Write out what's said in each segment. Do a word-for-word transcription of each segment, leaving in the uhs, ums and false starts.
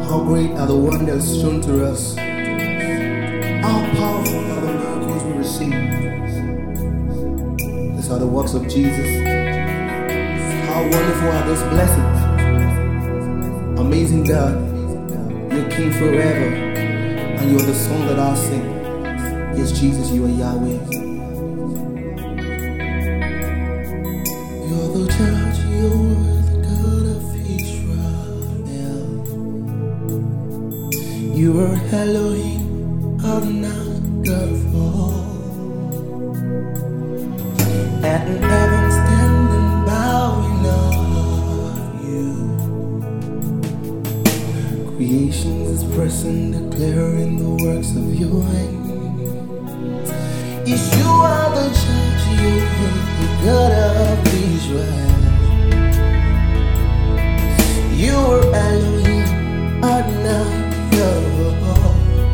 How great are the wonders shown to us. How powerful are the miracles we receive. These are the works of Jesus. How wonderful are those blessings. Amazing God, you're King forever, and you're the song that I'll sing. Yes, Jesus, you are Yahweh. You're the judge, you're the God of Israel. You are Elohim, Adonai, God of all. And heaven standing bowing of you. Creation is pressing, declaring the works of your hands. Yes, you are the judge, you are the God of Israel. You are Elohim, Adonai, God of all.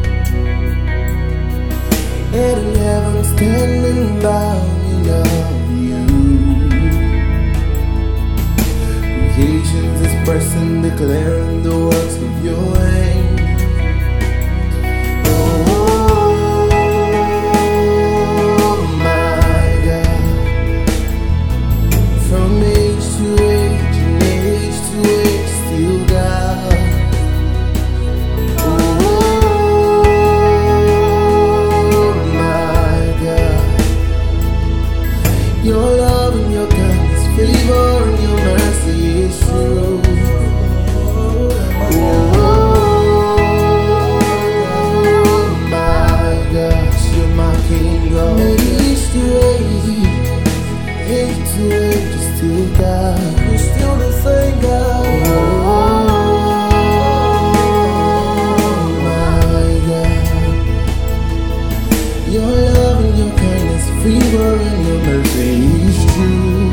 And in heaven standing bowing of you. Creation is expressing, declaring the works of your hands. Oh my God, from age to age and age to age, still God. Your love and your kindness, favor and your mercy is true. Oh my gosh, you're my King of age to age, age to age, you're still God. You're still the same God. Oh my God, your love and your kindness, favor and your mercy is true.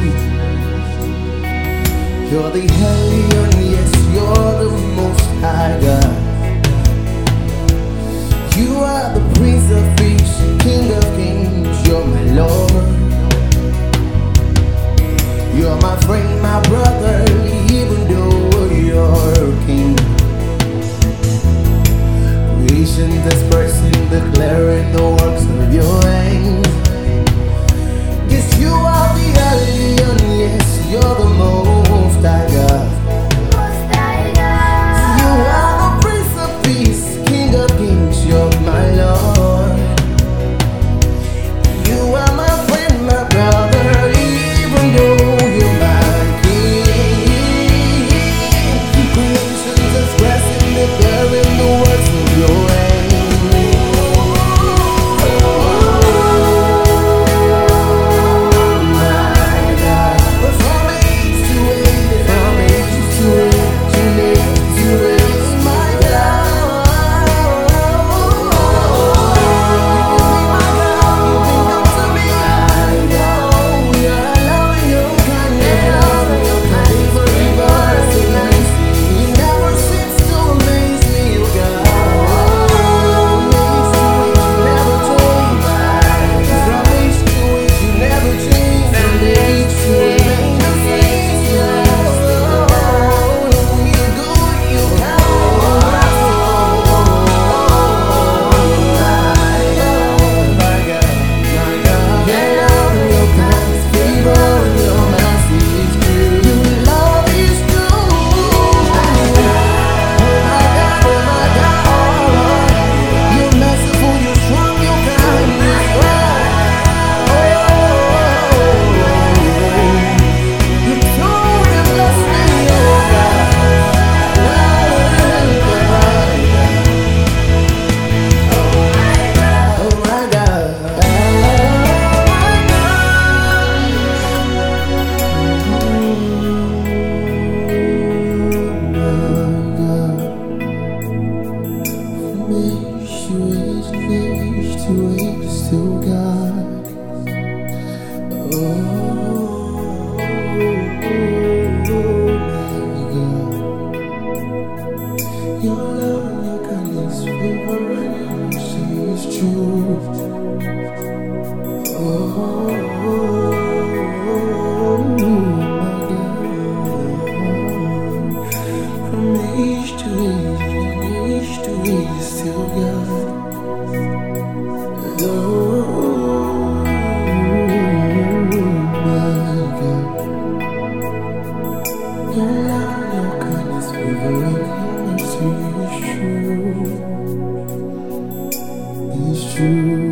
You're the Hellion, yes, you're the Most High God. You are the Prince of Peace, King of Kings, you're my Lord. You're my friend, my brother, even though you're King. Creation expressing, declaring the works of your hands. Yes, you are the Alien, yes, you're the Most High God. You are the Prince of Peace, King of Kings, you're my Lord. You are my friend, my brother, even though you're my King. Creation's expressing, declaring the works of your hands. Still God. Oh, my God. Your love and your kindness, favor and your mercy is true. Oh, my God. From age to age. is true.